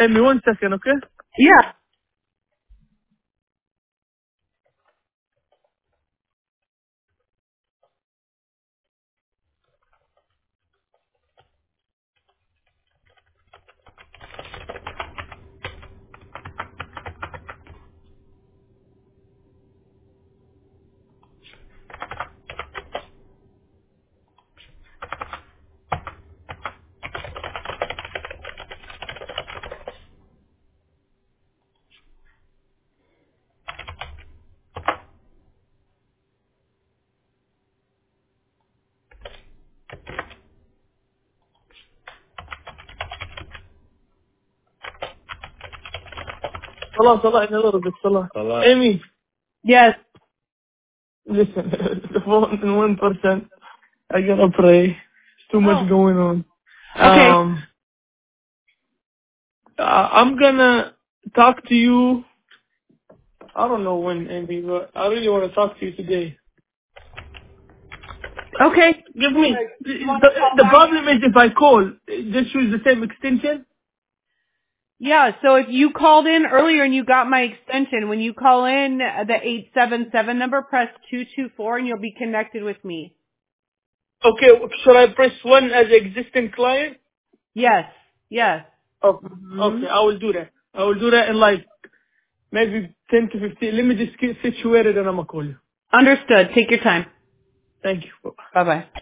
Amy, 1 second, okay? Yeah. Salah, in a little bit, Salah. Amy, Yes. listen, the phone in 1%. I gotta pray. There's too much Oh. going on. Okay. I'm gonna talk to you, I don't know when, Amy, but I really want to talk to you today. Okay. Give me, You want to call the back? problem is if I call, just use the same extension. Yeah, so if you called in earlier and you got my extension, when you call in the 877 number, press 224 and you'll be connected with me. Okay, should I press 1 as existing client? Yes. Yes. Oh, Hmm. okay, I will do that. I will do that in like maybe 10 to 15. Let me just get situated and I'm gonna call you. Understood. Take your time. Thank you. Bye bye.